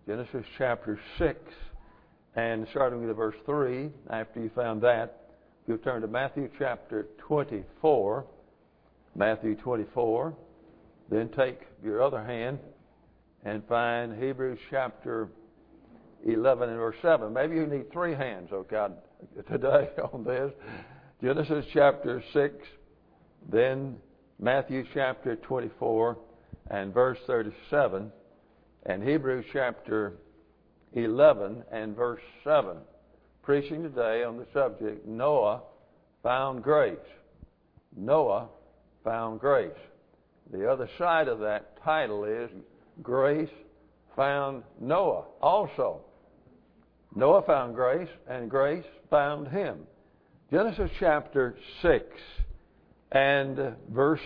Genesis chapter 6, and starting with verse 3. After you found that, you'll turn to Matthew chapter 24. Matthew 24. Then take your other hand and find Hebrews chapter 11 and verse 7. Maybe you need three hands, oh God, today on this. Genesis chapter 6, then Matthew chapter 24 and verse 37, and Hebrews chapter 11 and verse 7. Preaching today on the subject, Noah found grace. Noah found grace. The other side of that title is Grace found Noah also. Noah found grace, and grace found him. Genesis chapter 6 and verse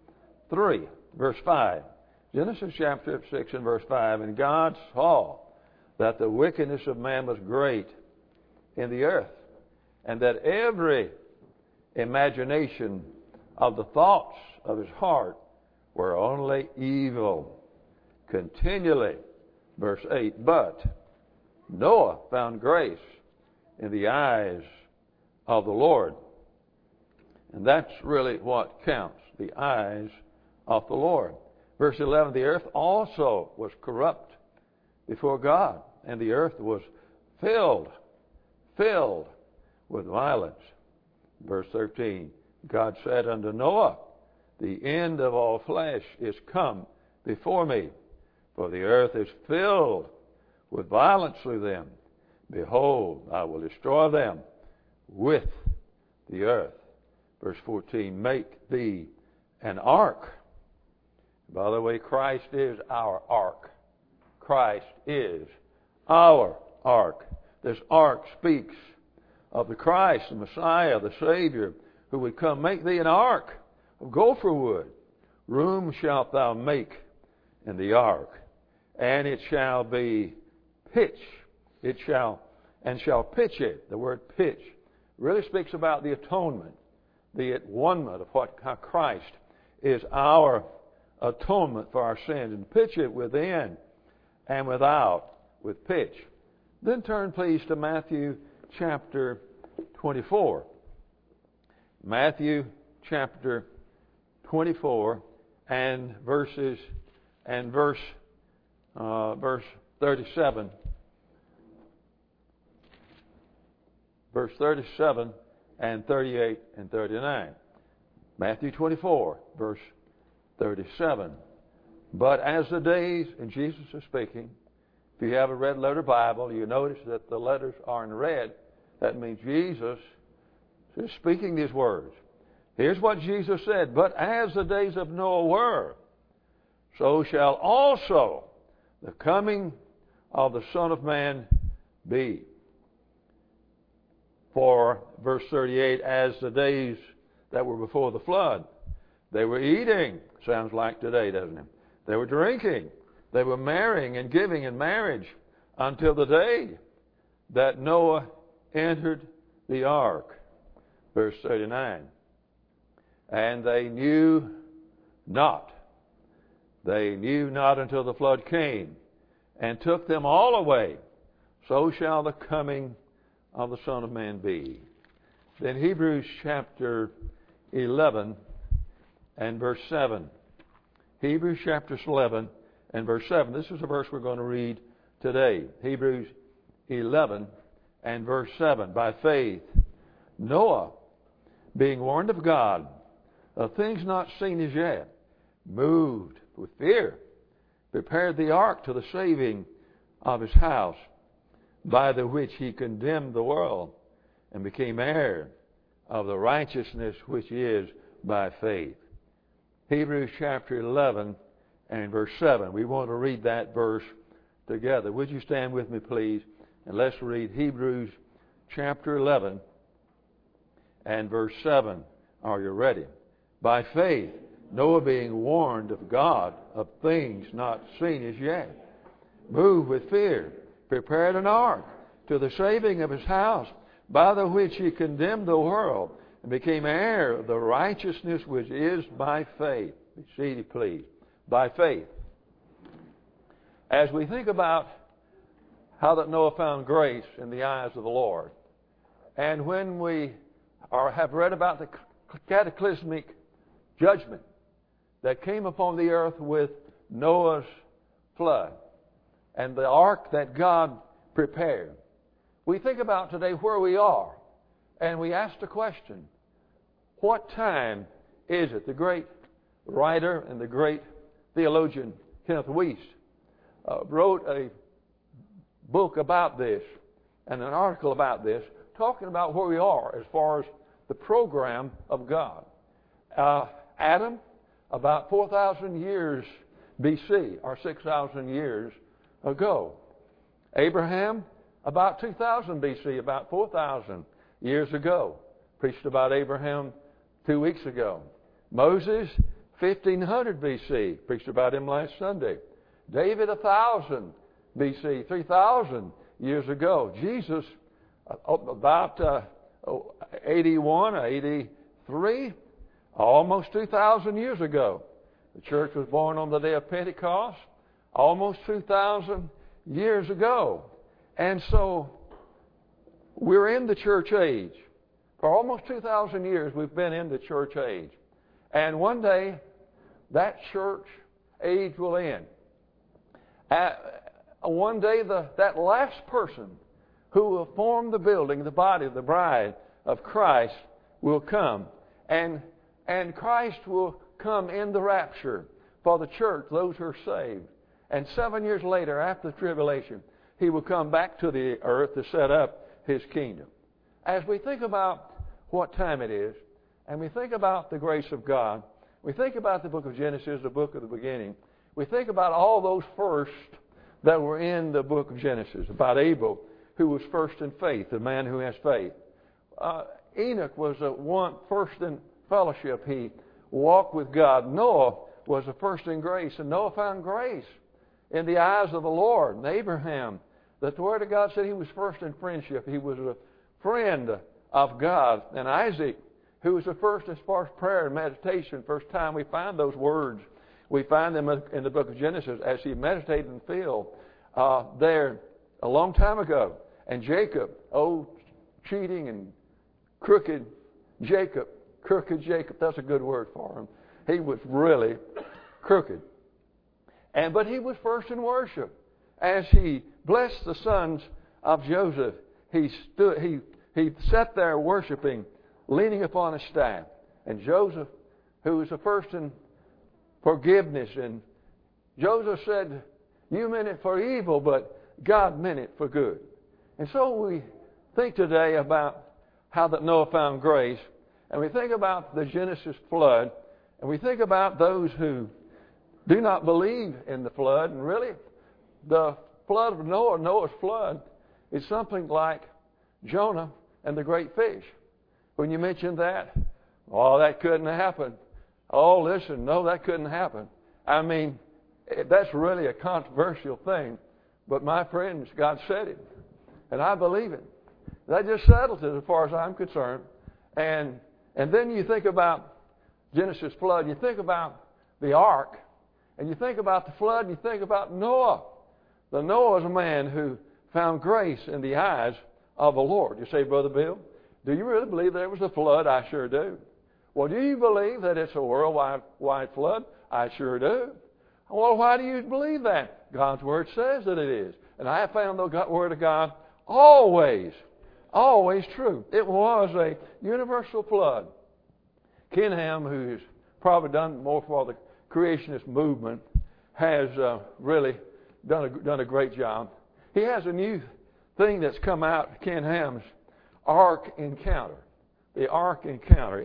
5. Genesis chapter 6 and verse 5. And God saw that the wickedness of man was great in the earth, and that every imagination of the thoughts of his heart were only evil continually. Verse 8. But Noah found grace in the eyes of the Lord. And that's really what counts, the eyes of the Lord. Verse 11, the earth also was corrupt before God, and the earth was filled with violence. Verse 13, God said unto Noah, the end of all flesh is come before me, for the earth is filled with violence through them. Behold, I will destroy them with the earth. Verse 14, make thee an ark. By the way, Christ is our ark. Christ is our ark. This ark speaks of the Christ, the Messiah, the Savior, who would come. Make thee an ark of gopher wood. Room shalt thou make in the ark, and it shall be pitch. It shall pitch it. The word pitch really speaks about the atonement, the at-one-ment of how Christ is our atonement for our sins, and pitch it within and without with pitch. Then turn, please, to Matthew chapter 24. Matthew chapter 24 and verse 37. Verse 37 and 38 and 39. Matthew 24, verse 37. But as the days, and Jesus is speaking, if you have a red letter Bible, you notice that the letters are in red. That means Jesus is speaking these words. Here's what Jesus said, but as the days of Noah were, so shall also the coming of the Son of Man be. For, verse 38, as the days that were before the flood, they were eating. Sounds like today, doesn't it? They were drinking. They were marrying and giving in marriage until the day that Noah entered the ark. Verse 39. And they knew not. They knew not until the flood came and took them all away. So shall the coming of the Son of Man be. Then Hebrews chapter 11 and verse 7. Hebrews chapter 11 and verse 7. This is a verse we're going to read today. Hebrews 11 and verse 7. By faith, Noah, being warned of God of things not seen as yet, moved with fear, prepared the ark to the saving of his house, by the which he condemned the world and became heir of the righteousness which is by faith. Hebrews chapter 11 and verse 7. We want to read that verse together. Would you stand with me, please? And let's read Hebrews chapter 11 and verse 7. Are you ready? By faith, Noah, being warned of God of things not seen as yet, moved with fear, prepared an ark to the saving of his house, by the which he condemned the world and became heir of the righteousness which is by faith. Be seated, please. By faith. As we think about how that Noah found grace in the eyes of the Lord. And when we have read about the cataclysmic judgment that came upon the earth with Noah's flood and the ark that God prepared, we think about today where we are, and we ask the question, what time is it? The great writer and the great theologian Kenneth Wuest wrote a book about this and an article about this, talking about where we are as far as the program of God. Adam, about 4,000 years BC, or 6,000 years ago. Abraham, about 2,000 BC, about 4,000 years ago. Preached about Abraham 2 weeks ago. Moses, 1,500 BC. Preached about him last Sunday. David, 1,000 BC, 3,000 years ago. Jesus, about 81 or 83, almost 2,000 years ago. The church was born on the day of Pentecost, almost 2,000 years ago. And so we're in the church age. For almost 2,000 years we've been in the church age. And one day that church age will end. One day that last person who will form the building, the body, the bride of Christ will come. And Christ will come in the rapture for the church, those who are saved. And 7 years later, after the tribulation, He will come back to the earth to set up His kingdom. As we think about what time it is, and we think about the grace of God, we think about the book of Genesis, the book of the beginning, we think about all those first that were in the book of Genesis, about Abel, who was first in faith, the man who has faith. Enoch was first in fellowship. He walked with God. Noah was the first in grace, and Noah found grace in the eyes of the Lord. And Abraham, that the Word of God said he was first in friendship. He was a friend of God. And Isaac, who was the first as far as prayer and meditation, first time we find those words, we find them in the book of Genesis as he meditated in the field there a long time ago. And Jacob, cheating and crooked Jacob, that's a good word for him. He was really crooked. But he was first in worship. As he blessed the sons of Joseph, he sat there worshiping, leaning upon a staff. And Joseph, who was the first in forgiveness, and Joseph said, "You meant it for evil, but God meant it for good." And so we think today about how that Noah found grace, and we think about the Genesis flood, and we think about those who do not believe in the flood. And really, the flood of Noah, Noah's flood, is something like Jonah and the great fish. When you mention that, that couldn't happen. Listen, no, that couldn't happen. I mean, that's really a controversial thing. But my friends, God said it. And I believe it. That just settles it as far as I'm concerned. And then you think about Genesis flood, you think about the ark, and you think about the flood, and you think about Noah. The Noah is a man who found grace in the eyes of the Lord. You say, "Brother Bill, do you really believe there was a flood?" I sure do. "Well, do you believe that it's a worldwide flood?" I sure do. "Well, why do you believe that?" God's Word says that it is. And I have found the Word of God always true. It was a universal flood. Ken Ham, who's probably done more for the creationist movement, has really done a great job. He has a new thing that's come out, Ken Ham's Ark Encounter. The Ark Encounter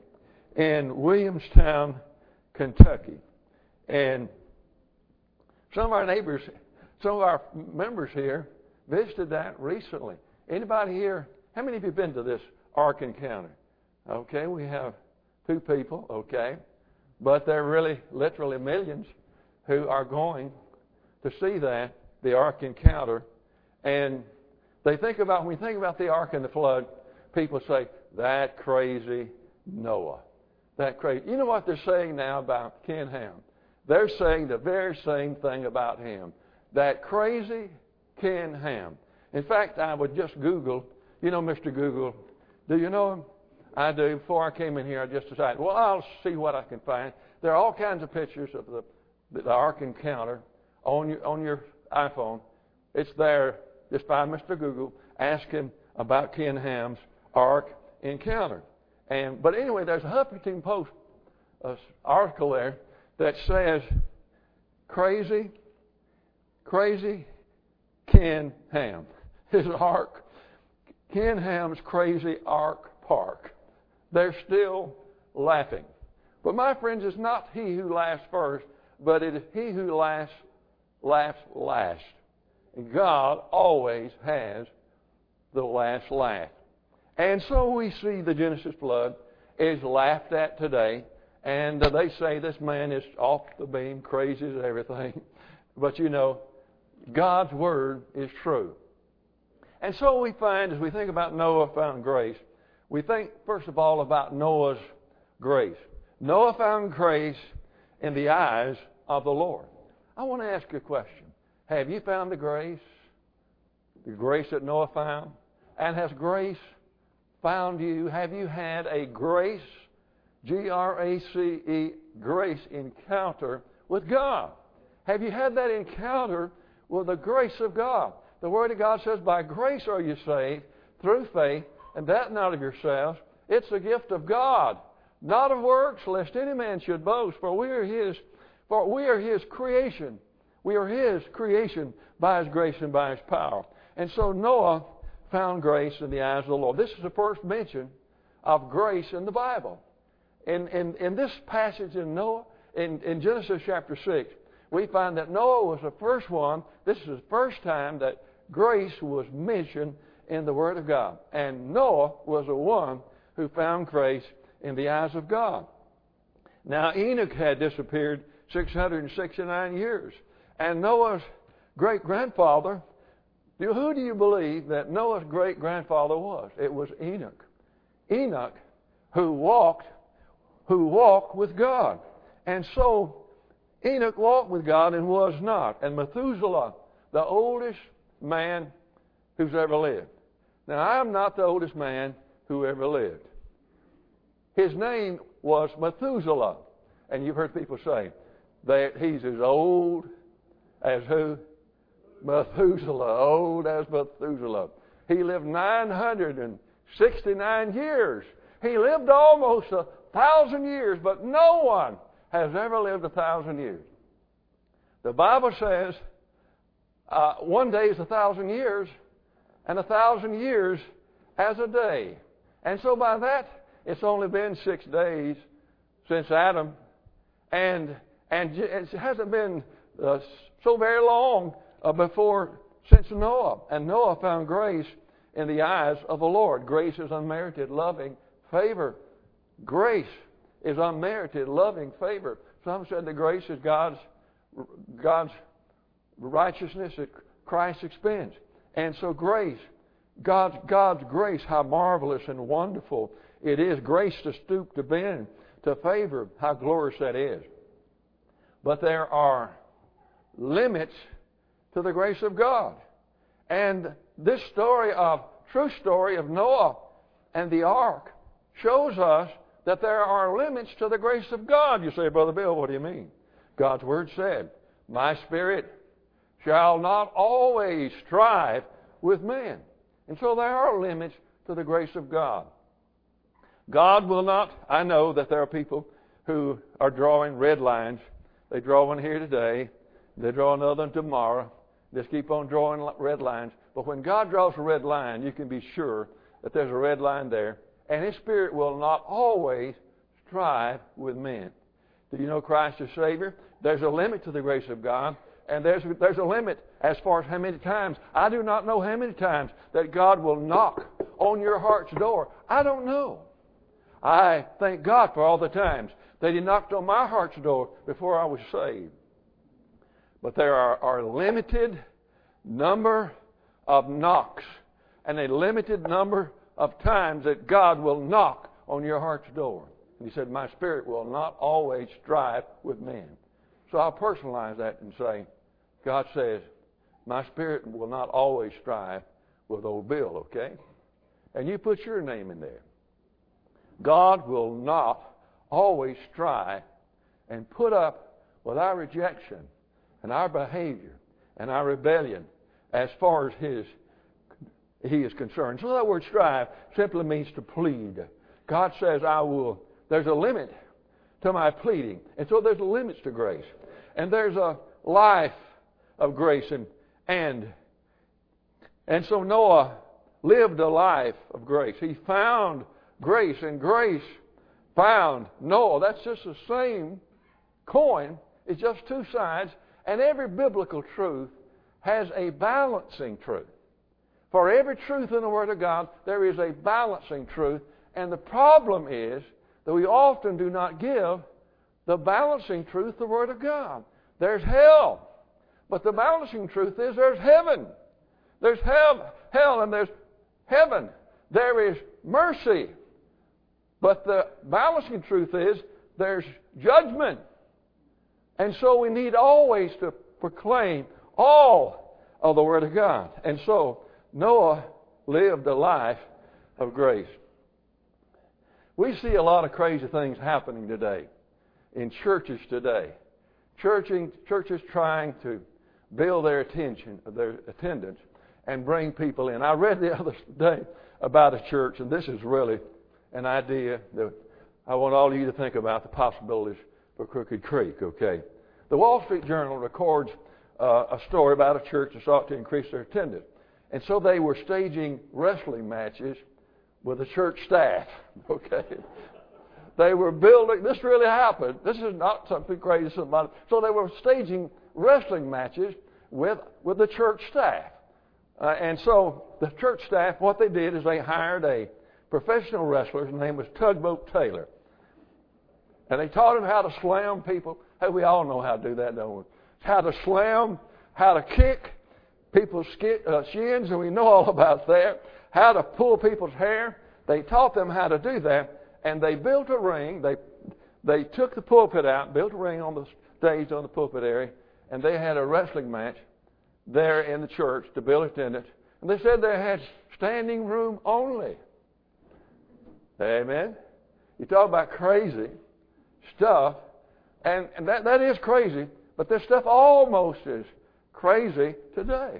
in Williamstown, Kentucky. And some of our neighbors, some of our members here visited that recently. Anybody here, how many of you have been to this Ark Encounter? Okay, we have 2 people, okay. But there are really, literally millions who are going to see that, the Ark Encounter. And when we think about the Ark and the flood, people say, "That crazy Noah." That crazy. You know what they're saying now about Ken Ham? They're saying the very same thing about him. That crazy Ken Ham. In fact, I would just Google, you know Mr. Google. Do you know him? I do. Before I came in here, I just decided, well, I'll see what I can find. There are all kinds of pictures of the Ark Encounter on your iPhone. It's there. Just find Mr. Google. Ask him about Ken Ham's Ark Encounter. But anyway, there's a Huffington Post article there that says, crazy Ken Ham. His Ark, Ken Ham's crazy Ark Park. They're still laughing. But my friends, it's not he who laughs first, but it is he who laughs last. And God always has the last laugh. And so we see the Genesis flood is laughed at today. And they say this man is off the beam, crazy as everything. But you know, God's Word is true. And so we find, as we think about Noah found grace, we think, first of all, about Noah's grace. Noah found grace in the eyes of the Lord. I want to ask you a question. Have you found the grace that Noah found? And has grace found you? Have you had a grace, Grace, grace encounter with God? Have you had that encounter with the grace of God? The Word of God says, by grace are you saved, through faith, and that not of yourselves. It's a gift of God, not of works, lest any man should boast. For we are His creation. We are His creation by His grace and by His power. And so Noah found grace in the eyes of the Lord. This is the first mention of grace in the Bible. In this passage in Noah, in Genesis chapter 6, we find that Noah was the first one. This is the first time that grace was mentioned in the Word of God. And Noah was the one who found grace in the eyes of God. Now, Enoch had disappeared 669 years. And Noah's great-grandfather, who do you believe that Noah's great-grandfather was? It was Enoch. Enoch, who walked with God. And so Enoch walked with God and was not. And Methuselah, the oldest man who's ever lived. Now, I'm not the oldest man who ever lived. His name was Methuselah. And you've heard people say that he's as old as who? Methuselah. Old as Methuselah. He lived 969 years. He lived almost 1,000 years, but no one has ever lived 1,000 years. The Bible says one day is 1,000 years, and 1,000 years as a day. And so by that, it's only been 6 days since Adam, and it hasn't been so very long since Noah. And Noah found grace in the eyes of the Lord. Grace is unmerited, loving favor. Grace is unmerited, loving favor. Some said that grace is God's righteousness at Christ's expense. And so grace, God's grace, how marvelous and wonderful it is. Grace to stoop, to bend, to favor, how glorious that is. But there are limits to the grace of God. And this true story of Noah and the ark shows us that there are limits to the grace of God. You say, Brother Bill, what do you mean? God's Word said, my spirit shall not always strive with men. And so there are limits to the grace of God. God will not. I know that there are people who are drawing red lines. They draw one here today. They draw another one tomorrow. Just keep on drawing red lines. But when God draws a red line, you can be sure that there's a red line there. And His Spirit will not always strive with men. Do you know Christ is Savior? There's a limit to the grace of God. And there's a limit as far as how many times. I do not know how many times that God will knock on your heart's door. I don't know. I thank God for all the times that He knocked on my heart's door before I was saved. But there are a limited number of knocks and a limited number of times that God will knock on your heart's door. And He said, my spirit will not always strive with men. So I'll personalize that and say, God says, My spirit will not always strive with old Bill, okay? And you put your name in there. God will not always strive and put up with our rejection and our behavior and our rebellion as far as He is concerned. So that word strive simply means to plead. God says, there's a limit to my pleading. And so there's limits to grace. And there's a life of grace. And so Noah lived a life of grace. He found grace, and grace found Noah. That's just the same coin. It's just two sides. And every biblical truth has a balancing truth. For every truth in the Word of God, there is a balancing truth. And the problem is that we often do not give the balancing truth the Word of God. There's hell. But the balancing truth is there's heaven. There's hell and there's heaven. There is mercy. But the balancing truth is there's judgment. And so we need always to proclaim all of the Word of God. And so Noah lived a life of grace. We see a lot of crazy things happening today in churches today. Churches trying to build their attendance and bring people in. I read the other day about a church, and this is really an idea that I want all of you to think about the possibilities for Crooked Creek, okay? The Wall Street Journal records a story about a church that sought to increase their attendance. And so they were staging wrestling matches with the church staff, okay? They were building, this really happened. This is not something crazy. So they were staging wrestling matches with the church staff. And so the church staff, what they did is they hired a professional wrestler. His name was Tugboat Taylor. And they taught him how to slam people. Hey, we all know how to do that, don't we? How to slam, how to kick people's shins, and we know all about that. How to pull people's hair. They taught them how to do that. And they built a ring. They took the pulpit out, built a ring on the stage on the pulpit area, and they had a wrestling match there in the church to build attendance. And they said they had standing room only. Amen? You talk about crazy stuff, and that is crazy, but this stuff almost is crazy today.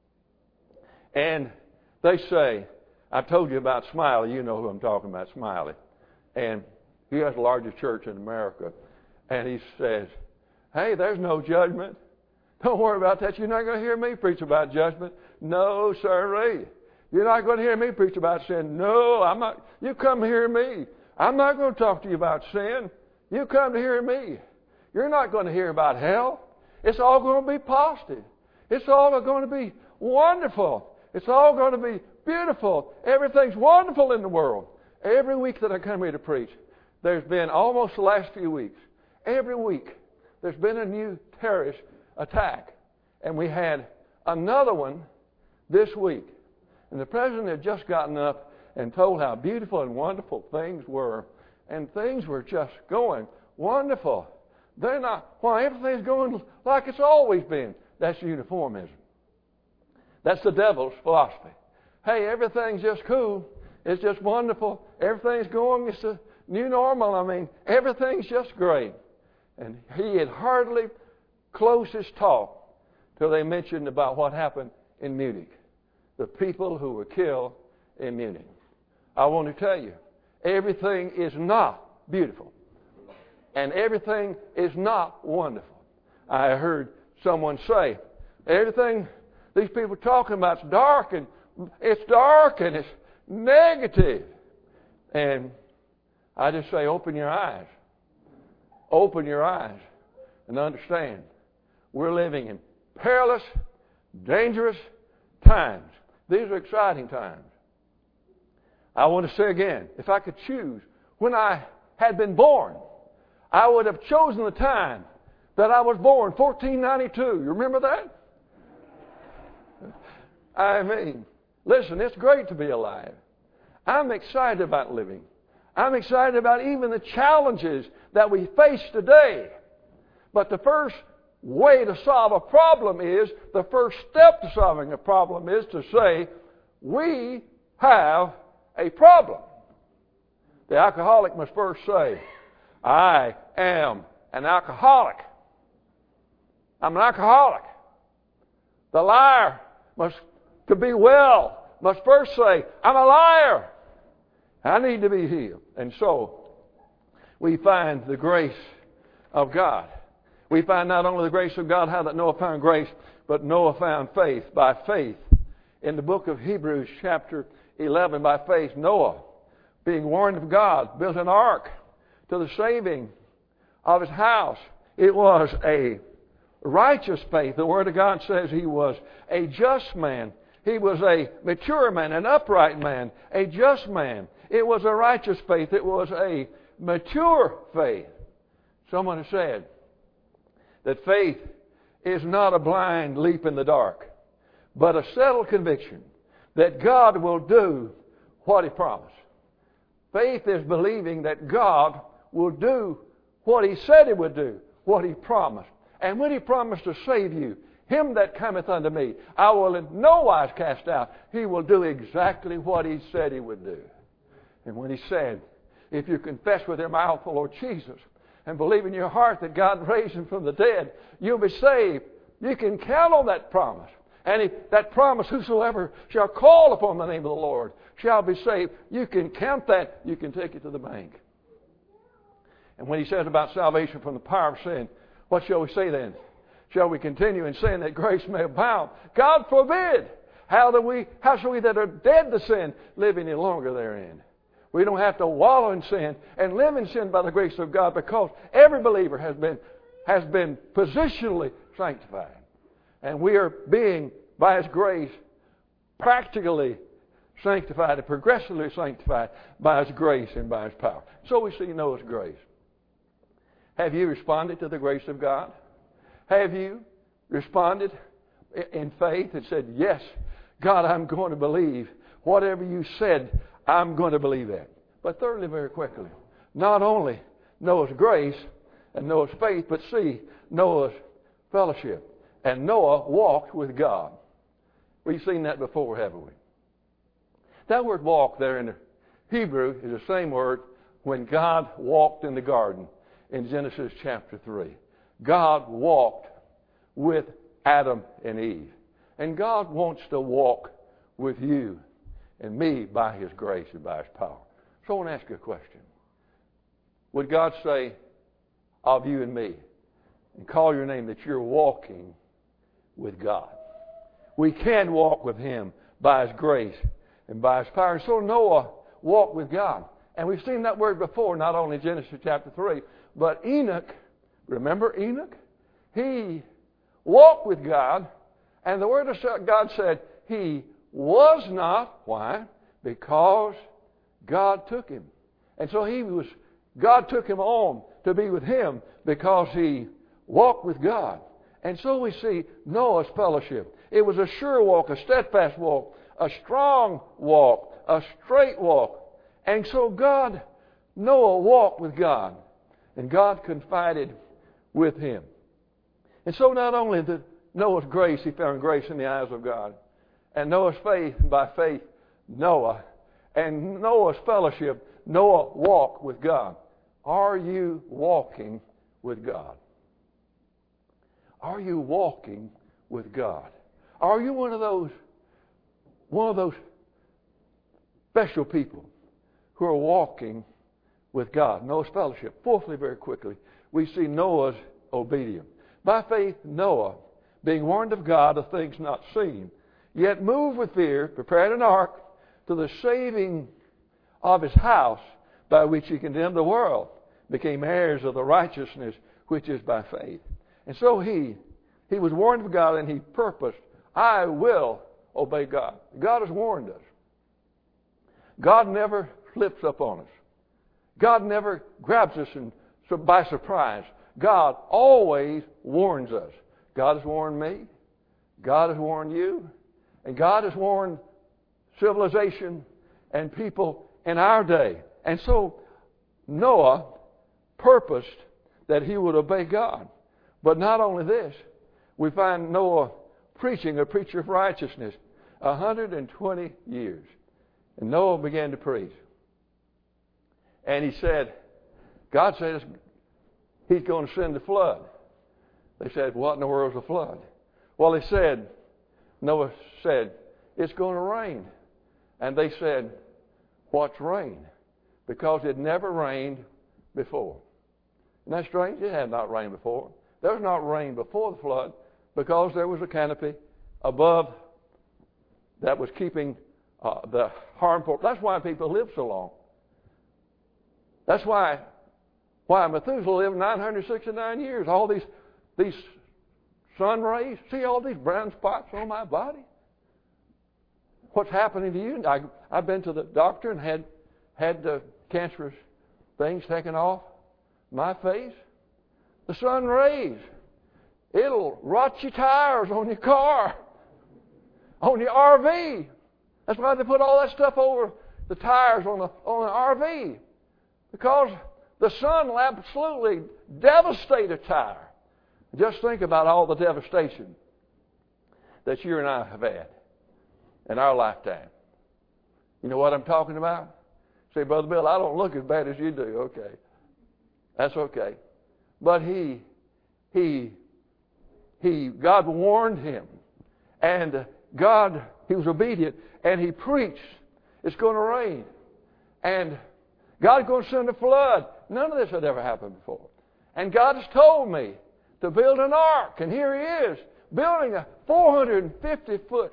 And they say, I told you about Smiley. You know who I'm talking about, Smiley. And he has the largest church in America. And he says, hey, there's no judgment. Don't worry about that. You're not going to hear me preach about judgment. No, sirree. You're not going to hear me preach about sin. No, I'm not. You come to hear me. I'm not going to talk to you about sin. You come to hear me. You're not going to hear about hell. It's all going to be positive. It's all going to be wonderful. It's all going to be beautiful. Everything's wonderful in the world. Every week that I come here to preach, there's been almost the last few weeks, every week, there's been a new terrorist attack. And we had another one this week. And the president had just gotten up and told how beautiful and wonderful things were. And things were just going wonderful. They're not, everything's going like it's always been. That's uniformism. That's the devil's philosophy. Hey, everything's just cool. It's just wonderful. Everything's going. It's a new normal. I mean, everything's just great. And he had hardly closed his talk till they mentioned about what happened in Munich. The people who were killed in Munich. I want to tell you, everything is not beautiful. And everything is not wonderful. I heard someone say, everything these people are talking about is dark and it's negative. And I just say, open your eyes. Open your eyes and understand we're living in perilous, dangerous times. These are exciting times. I want to say again, if I could choose when I had been born, I would have chosen the time that I was born, 1492. You remember that? I mean, listen, it's great to be alive. I'm excited about living. I'm excited about even the challenges that we face today. But the first way to solve a problem is, the first step to solving a problem is to say, we have a problem. The alcoholic must first say, I am an alcoholic. I'm an alcoholic. The liar to be well, must first say, I'm a liar. I need to be healed. And so, we find the grace of God. We find not only the grace of God, how that Noah found grace, but Noah found faith. By faith, in the book of Hebrews chapter 11, by faith, Noah, being warned of God, built an ark to the saving of his house. It was a righteous faith. The Word of God says he was a just man. He was a mature man, an upright man, a just man. It was a righteous faith. It was a mature faith. Someone has said that faith is not a blind leap in the dark, but a settled conviction that God will do what He promised. Faith is believing that God will do what He said He would do, what He promised. And when He promised to save you, him that cometh unto me, I will in no wise cast out. He will do exactly what He said He would do. And when He said, if you confess with your mouth the Lord Jesus and believe in your heart that God raised Him from the dead, you'll be saved. You can count on that promise. And if that promise, whosoever shall call upon the name of the Lord shall be saved. You can count that. You can take it to the bank. And when He says about salvation from the power of sin, what shall we say then? Shall we continue in sin that grace may abound? God forbid! How shall we that are dead to sin live any longer therein? We don't have to wallow in sin and live in sin by the grace of God, because every believer has been positionally sanctified. And we are being, by His grace, practically sanctified and progressively sanctified by His grace and by His power. So we see Noah's grace. Have you responded to the grace of God? Have you responded in faith and said, yes, God, I'm going to believe. Whatever you said, I'm going to believe that. But thirdly, very quickly, not only Noah's grace and Noah's faith, but see Noah's fellowship. And Noah walked with God. We've seen that before, haven't we? That word walk there in the Hebrew is the same word when God walked in the garden in Genesis chapter 3. God walked with Adam and Eve. And God wants to walk with you and me by His grace and by His power. So I want to ask you a question. Would God say of you and me and call your name that you're walking with God? We can walk with Him by His grace and by His power. And so Noah walked with God. And we've seen that word before, not only in Genesis chapter 3, but Enoch. Remember Enoch? He walked with God, and the Word of God said he was not. Why? Because God took him. And so God took him on to be with Him because he walked with God. And so we see Noah's fellowship. It was a sure walk, a steadfast walk, a strong walk, a straight walk. And so Noah walked with God, and God confided with him. And so not only did Noah's grace, he found grace in the eyes of God, and Noah's faith, by faith, Noah, and Noah's fellowship, Noah walked with God. Are you walking with God? Are you walking with God? Are you one of those special people who are walking with God? Noah's fellowship. Fourthly, very quickly, we see Noah's obedience. By faith, Noah, being warned of God of things not seen, yet moved with fear, prepared an ark to the saving of his house, by which he condemned the world, became heirs of the righteousness which is by faith. And so he was warned of God, and he purposed, I will obey God. God has warned us. God never flips up on us. God never grabs us by surprise. God always warns us. God has warned me. God has warned you. And God has warned civilization and people in our day. And so Noah purposed that he would obey God. But not only this, we find Noah preaching, a preacher of righteousness, 120 years. And Noah began to preach. And he said, God says He's going to send a flood. They said, what in the world is a flood? Well, Noah said, it's going to rain. And they said, what's rain? Because it never rained before. Isn't that strange? It had not rained before. There was not rain before the flood because there was a canopy above that was keeping the harmful. That's why people live so long. That's why Methuselah lived 969 years. All these sun rays. See all these brown spots on my body? What's happening to you? I've been to the doctor and had the cancerous things taken off my face. The sun rays. It'll rot your tires on your car, on your RV. That's why they put all that stuff over the tires on the RV. Because the sun will absolutely devastate a tire. Just think about all the devastation that you and I have had in our lifetime. You know what I'm talking about? Say, Brother Bill, I don't look as bad as you do. Okay. That's okay. But God warned him. And he was obedient. And he preached, it's going to rain. And God's going to send a flood. None of this had ever happened before. And God has told me to build an ark. And here He is, building a 450-foot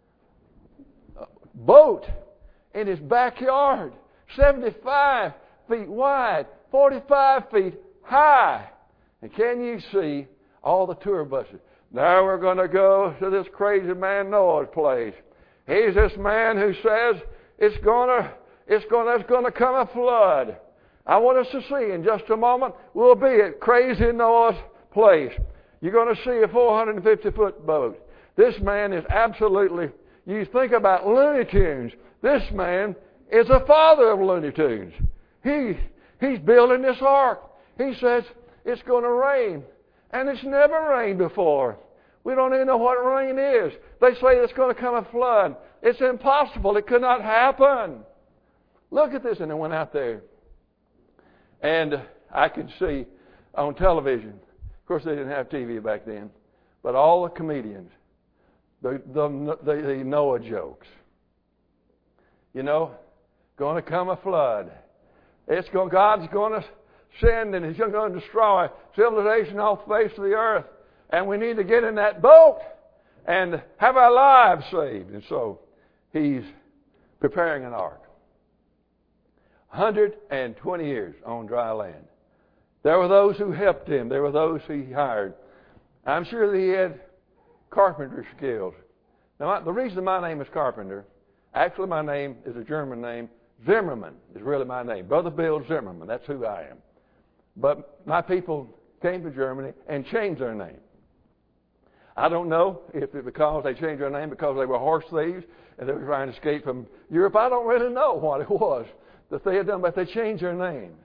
boat in his backyard, 75 feet wide, 45 feet high. And can you see all the tour buses? Now we're going to go to this crazy man Noah's place. He's this man who says there's going to come a flood. I want us to see in just a moment. We'll be at crazy Noah's place. You're going to see a 450-foot boat. This man is absolutely, you think about Looney Tunes. This man is the father of Looney Tunes. He's building this ark. He says it's going to rain. And it's never rained before. We don't even know what rain is. They say it's going to come a flood. It's impossible. It could not happen. Look at this. And I went out there. And I could see on television. Of course, they didn't have TV back then. But all the comedians, the Noah jokes. You know, going to come a flood. God's going to send and He's going to destroy civilization off the face of the earth. And we need to get in that boat and have our lives saved. And so He's preparing an ark. 120 years on dry land. There were those who helped him. There were those He hired. I'm sure that he had carpenter skills. Now, the reason my name is Carpenter, actually my name is a German name. Zimmerman is really my name. Brother Bill Zimmerman. That's who I am. But my people came to Germany and changed their name. I don't know if it's because they changed their name because they were horse thieves and they were trying to escape from Europe. I don't really know what it was that they had done, but they changed their names.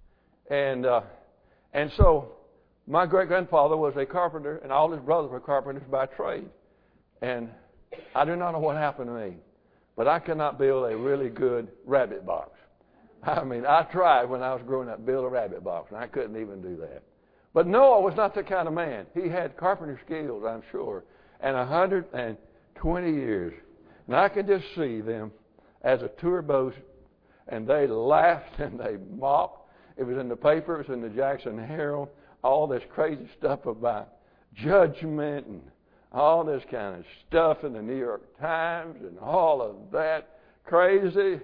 And so my great-grandfather was a carpenter, and all his brothers were carpenters by trade. And I do not know what happened to me, but I could not build a really good rabbit box. I mean, I tried when I was growing up to build a rabbit box, and I couldn't even do that. But Noah was not that kind of man. He had carpenter skills, I'm sure, and 120 years. And I can just see them as a tour boat, and they laughed and they mocked. It was in the paper, it was in the Jackson Herald, all this crazy stuff about judgment and all this kind of stuff in the New York Times and all of that. Crazy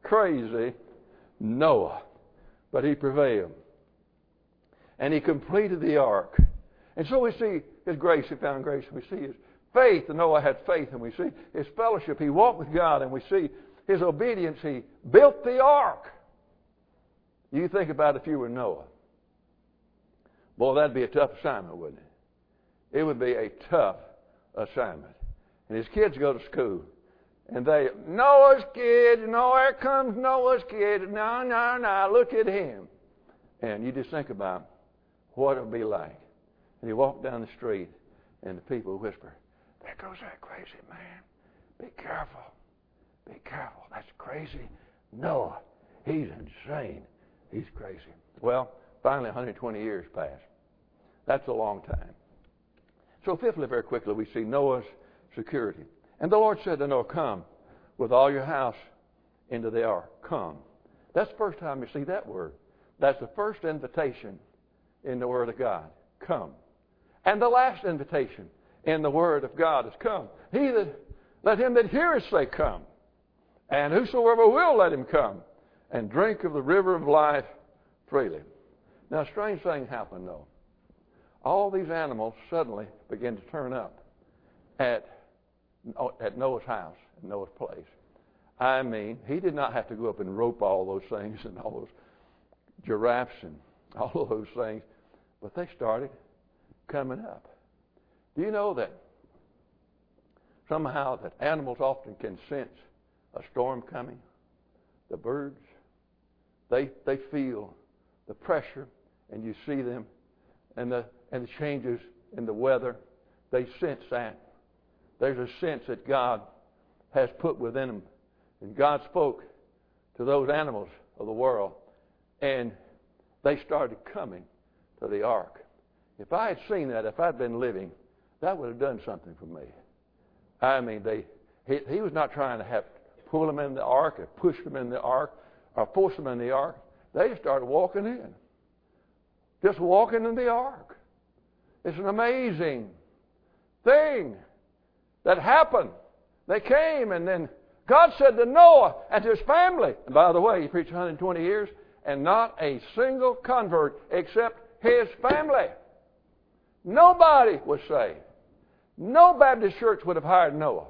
Noah. But he prevailed. And he completed the ark. And so we see his grace. He found grace. We see his faith. And Noah had faith. And we see his fellowship. He walked with God. And we see his obedience. He built the ark. You think about if you were Noah. Boy, that'd be a tough assignment, wouldn't it? It would be a tough assignment. And his kids go to school. And Noah's kid, here comes Noah's kid. No, look at him. And you just think about what it would be like And he walked down the street, and the people whisper, "There goes that crazy man. Be careful. Be careful. That's crazy Noah. He's insane. He's crazy." Well, finally 120 years passed. That's a long time. So fifthly, very quickly, we see Noah's security. And the Lord said to Noah, "Come with all your house into the ark." Come. That's the first time you see that word. That's the first invitation in the Word of God. Come. And the last invitation in the Word of God is come. Let him that heareth say, "Come." And whosoever will, let him come and drink of the river of life freely. Now, a strange thing happened, though. All these animals suddenly began to turn up at Noah's house, at Noah's place. I mean, he did not have to go up and rope all those things and all those giraffes and all of those things, but they started coming up. Do you know that somehow that animals often can sense a storm coming? The birds, they feel the pressure, and you see them, and the changes in the weather. They sense that. There's a sense that God has put within them. And God spoke to those animals of the world, and they started coming to the ark. If I had seen that, if I'd been living, that would have done something for me. I mean, he was not trying to pull them in the ark or push them in the ark or force them in the ark. They just started walking in. Just walking in the ark. It's an amazing thing that happened. They came, and then God said to Noah and to his family, and by the way, he preached 120 years, and not a single convert except his family. Nobody was saved. No Baptist church would have hired Noah.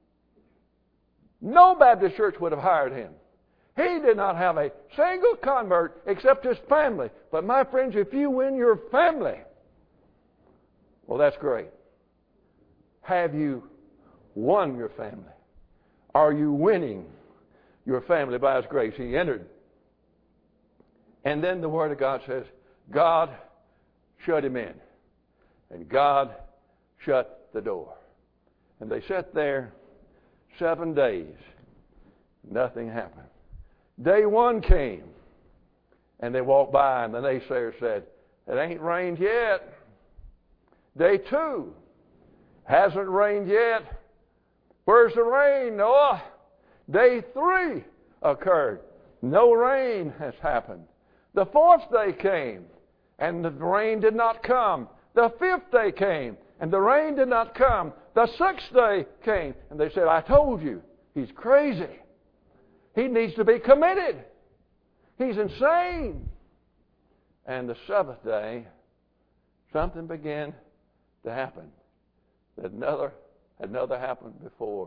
No Baptist church would have hired him. He did not have a single convert except his family. But my friends, if you win your family, well, that's great. Have you won your family? Are you winning your family by His grace? He entered. And then the Word of God says, God shut him in. And God shut the door. And they sat there 7 days. Nothing happened. Day 1 came. And they walked by, and the naysayer said, "It ain't rained yet." Day 2, hasn't rained yet. Where's the rain, Noah? Day 3 occurred. No rain has happened. The 4th day came, and the rain did not come. The 5th day came, and the rain did not come. The 6th day came, and they said, "I told you, he's crazy. He needs to be committed. He's insane." And the 7th day, something began to happen that had never happened before.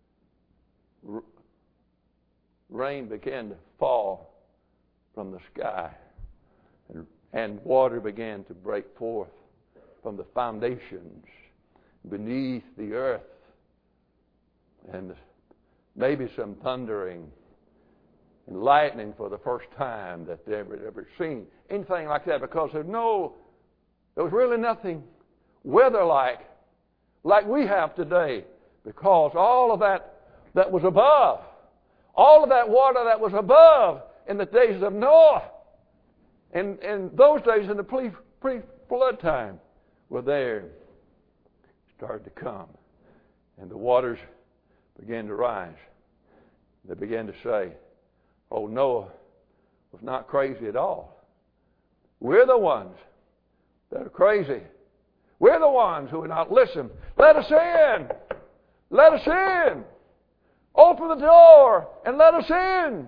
Rain began to fall from the sky, and water began to break forth from the foundations beneath the earth, and maybe some thundering and lightning for the first time that they had ever seen. Anything like that, because there was really nothing weather-like we have today, because all of that was above, all of that water that was above in the days of Noah, and in those days in the pre-flood time, were there, started to come, and the waters began to rise. They began to say, "Oh, Noah was not crazy at all. We're the ones that are crazy. We're the ones who would not listen. Let us in. Let us in. Open the door and let us in."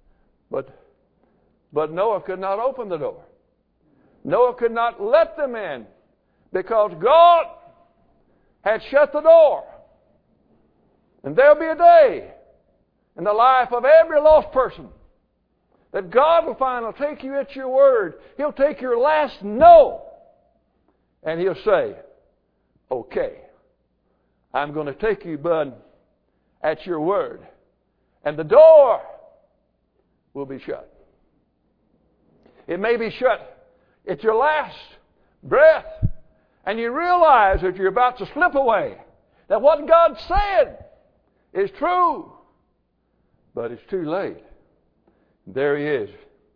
But Noah could not open the door. Noah could not let them in because God had shut the door. And there'll be a day in the life of every lost person that God will finally take you at your word. He'll take your last no, and He'll say, "Okay, I'm going to take you, bud, at your word." And the door will be shut. It may be shut at your last breath. And you realize that you're about to slip away. That what God said is true. But it's too late. There he is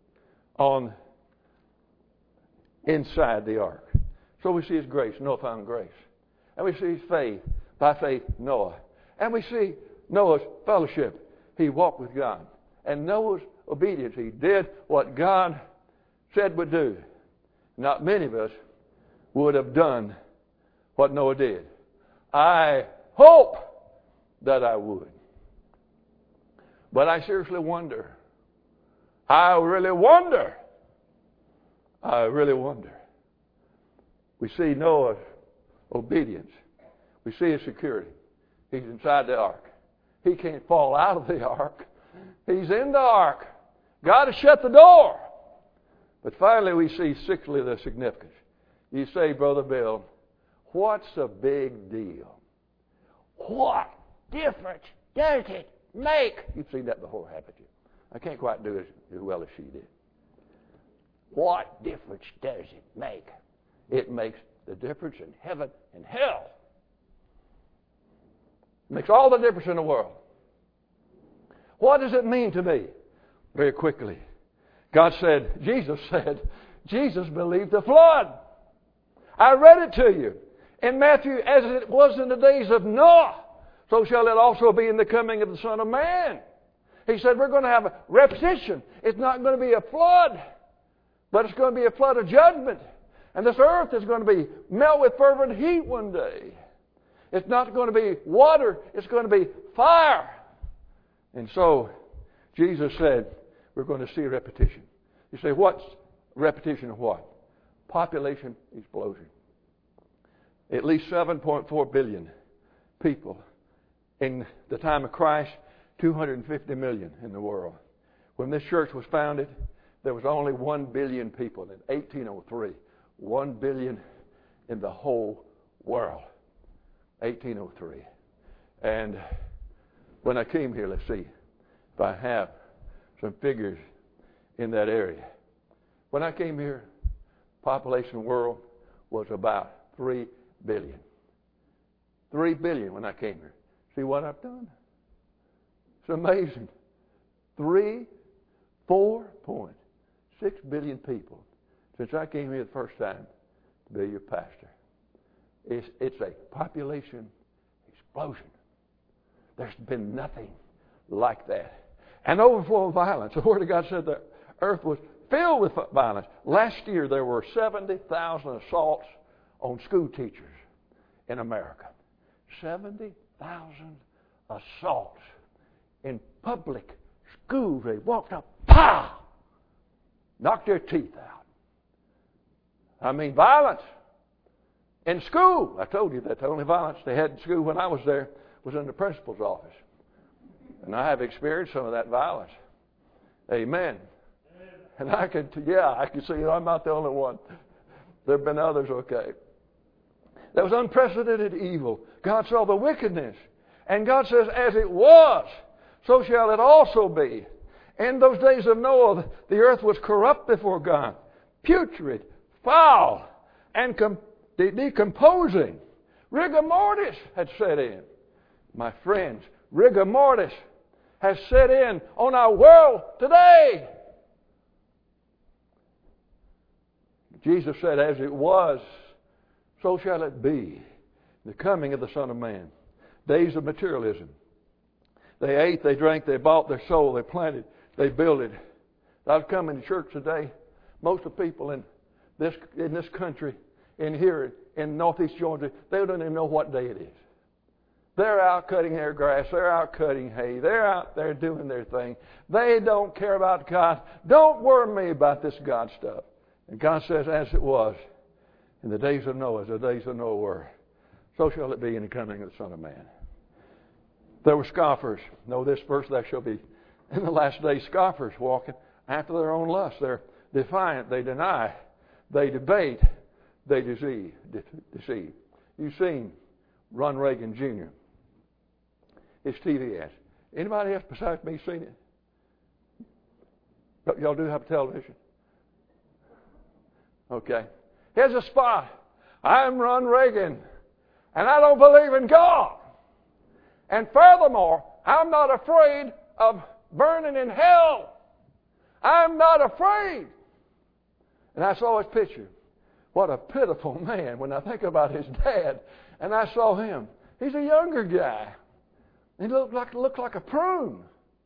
inside the ark. So we see his grace. Noah found grace. And we see his faith. By faith, Noah. And we see Noah's fellowship. He walked with God. And Noah's obedience. He did what God said would do. Not many of us would have done what Noah did. I hope that I would. But I seriously wonder. I really wonder. We see Noah's obedience. We see his security. He's inside the ark. He can't fall out of the ark. He's in the ark. God has shut the door. But finally we see, sixthly, the significance. You say, Brother Bill, what's a big deal? What difference does it make? You've seen that before, haven't you? I can't quite do it as well as she did. What difference does it make? It makes the difference in heaven and hell. It makes all the difference in the world. What does it mean to me? Very quickly. Jesus believed the flood. I read it to you. In Matthew, as it was in the days of Noah, so shall it also be in the coming of the Son of Man. He said we're going to have a repetition. It's not going to be a flood, but it's going to be a flood of judgment. And this earth is going to be melt with fervent heat one day. It's not going to be water. It's going to be fire. And so Jesus said we're going to see a repetition. You say, what's repetition of what? Population explosion. At least 7.4 billion people. In the time of Christ, 250 million in the world. When this church was founded, there was only 1 billion people. In 1803, 1 billion in the whole world. 1803. And when I came here, let's see if I have some figures in that area. When I came here, population of the world was about 3 billion. 3 billion when I came here. See what I've done? It's amazing. 4.6 billion people since I came here the first time to be your pastor. It's a population explosion. There's been nothing like that. An overflow of violence. The Word of God said the earth was filled with violence. Last year there were 70,000 assaults on school teachers in America. 70,000 assaults in public schools. They walked up, pow! Knocked their teeth out. I mean, violence. In school, I told you that the only violence they had in school when I was there was in the principal's office. And I have experienced some of that violence. Amen. And I can see I'm not the only one. There have been others, okay. There was unprecedented evil. God saw the wickedness. And God says, as it was, so shall it also be. In those days of Noah, the earth was corrupt before God, putrid, foul, and decomposing. Rigor mortis had set in. My friends, rigor mortis has set in on our world today. Jesus said, as it was, so shall it be. The coming of the Son of Man. Days of materialism. They ate, they drank, they bought their soul, they planted, they builded. I was coming to church today. Most of the people in this country, in here, in northeast Georgia, they don't even know what day it is. They're out cutting their grass. They're out cutting hay. They're out there doing their thing. They don't care about God. Don't worry me about this God stuff. And God says, as it was in the days of Noah, as the days of Noah were, so shall it be in the coming of the Son of Man. There were scoffers. Know this verse, there shall be in the last days scoffers walking after their own lust. They're defiant. They deny. They debate. They deceive. You've seen Ron Reagan Jr. His TV ads. Anybody else besides me seen it? Y'all do have television? Okay. Here's a spot. I'm Ron Reagan, and I don't believe in God. And furthermore, I'm not afraid of burning in hell. I'm not afraid. And I saw his picture. What a pitiful man when I think about his dad. And I saw him. He's a younger guy. He looked like a prune.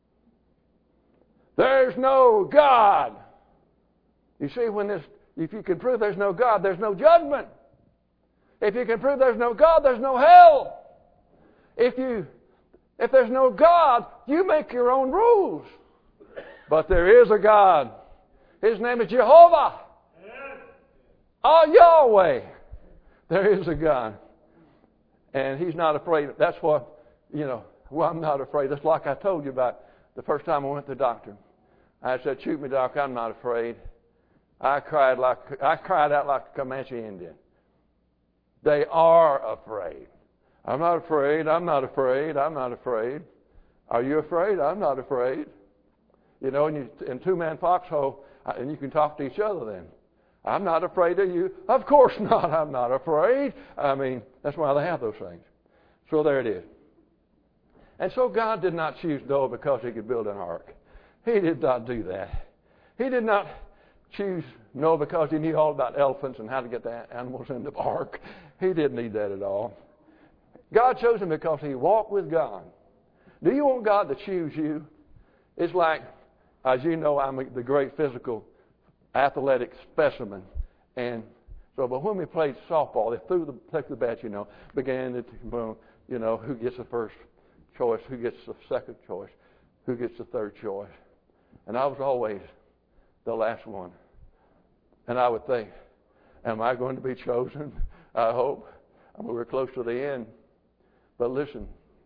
There's no God. You see, if you can prove there's no God, there's no judgment. If you can prove there's no God, there's no hell. If there's no God, you make your own rules. But there is a God. His name is Jehovah. Oh, Yahweh. There is a God. And He's not afraid. That's what, I'm not afraid. That's like I told you about the first time I went to the doctor. I said, shoot me, doc, I'm not afraid. I cried out like a Comanche Indian. They are afraid. I'm not afraid. I'm not afraid. I'm not afraid. Are you afraid? I'm not afraid. In two-man foxhole, and you can talk to each other then. I'm not afraid of you. Of course not. I'm not afraid. That's why they have those things. So there it is. And so God did not choose Noah because he could build an ark. He did not do that. He did not choose Noah because he knew all about elephants and how to get the animals in the ark. He didn't need that at all. God chose him because he walked with God. Do you want God to choose you? It's like, as you know, I'm the great physical athletic specimen. And so, but when we played softball, they took the bat, began to, who gets the first choice, who gets the second choice, who gets the third choice. And I was always the last one. And I would think, am I going to be chosen? I hope. We're close to the end. But listen,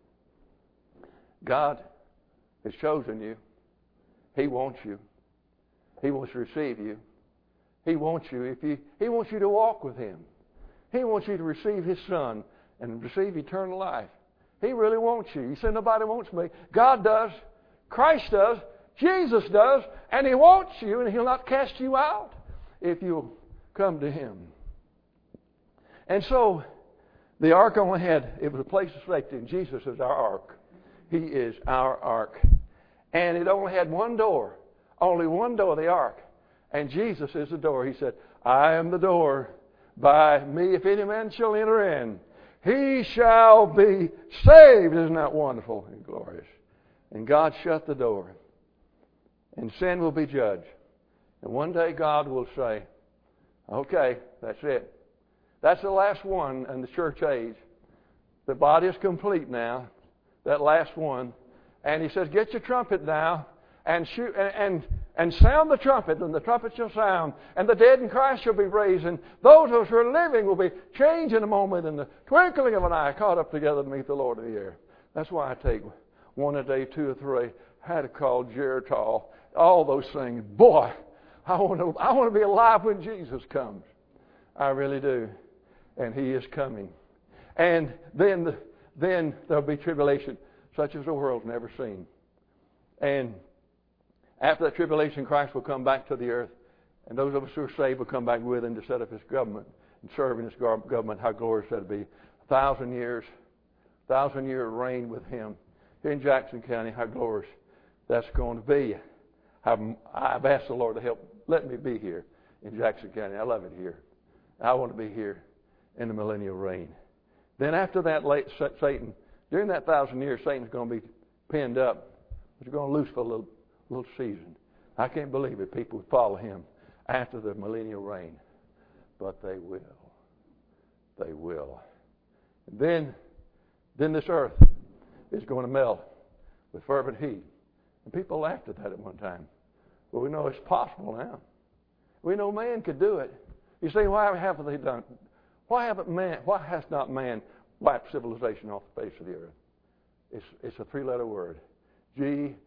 God has chosen you. He wants you. He wants to receive you. He wants you. He wants you to walk with Him. He wants you to receive His Son and receive eternal life. He really wants you. You say, nobody wants me. God does. Christ does. Jesus does. And He wants you, and He'll not cast you out if you'll come to Him. And so, the ark only it was a place of safety, and Jesus is our ark. He is our ark. And it only had one door. Only one door of the ark. And Jesus is the door. He said, I am the door. By me, if any man shall enter in, he shall be saved. Isn't that wonderful and glorious? And God shut the door. And sin will be judged. And one day God will say, okay, that's it. That's the last one in the church age. The body is complete now. That last one. And He says, get your trumpet now and shoot and sound the trumpet, and the trumpet shall sound, and the dead in Christ shall be raised, and those of us who are living will be changed in a moment, in the twinkling of an eye, caught up together to meet the Lord in the air. That's why I take one a day, two or three. I had to call Geritol, all those things. Boy, I want to be alive when Jesus comes. I really do. And He is coming. And then there'll be tribulation, such as the world's never seen. And after that tribulation, Christ will come back to the earth. And those of us who are saved will come back with Him to set up His government and serve in His government. How glorious that'll be. 1,000 years reign with Him. Here in Jackson County, how glorious that's going to be. I've asked the Lord to help let me be here in Jackson County. I love it here. I want to be here in the millennial reign. Then after that, Satan, during that 1,000 years, Satan's going to be pinned up. But you're going to loose for a little season. I can't believe it. People would follow him after the millennial reign. But they will. They will. And then this earth is going to melt with fervent heat. And people laughed at that at one time. But we know it's possible now. We know man could do it. You say, why haven't they done it? Why has not man wiped civilization off the face of the earth? It's a three-letter word. G-O-D,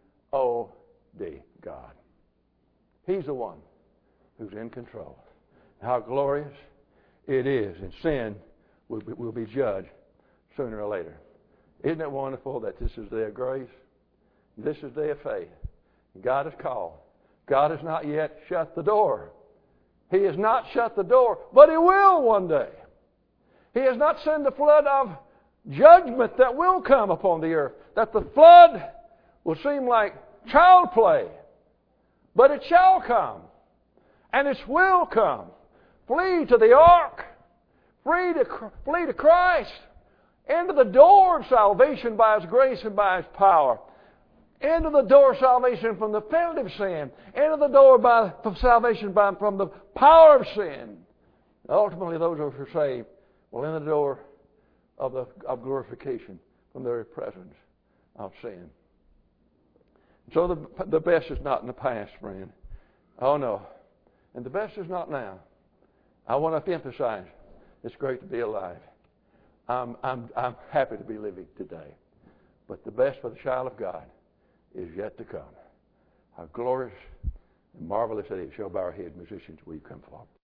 God. He's the one who's in control. How glorious it is. And sin will be judged sooner or later. Isn't it wonderful that this is the day of grace? This is the day of faith. God has called. God has not yet shut the door. He has not shut the door, but He will one day. He has not sent the flood of judgment that will come upon the earth. That the flood will seem like child play. But it shall come. And it will come. Flee to the ark. Flee to Christ. Into the door of salvation by His grace and by His power. Into the door of salvation from the penalty of sin. Into the door of salvation from the power of sin. Ultimately, those who are saved will enter the door of glorification from the very presence of sin. So the best is not in the past, friend. Oh no. And the best is not now. I want to emphasize it's great to be alive. I'm happy to be living today. But the best for the child of God is yet to come. How glorious and marvelous it is. Shall bow our head, musicians, will you come forward?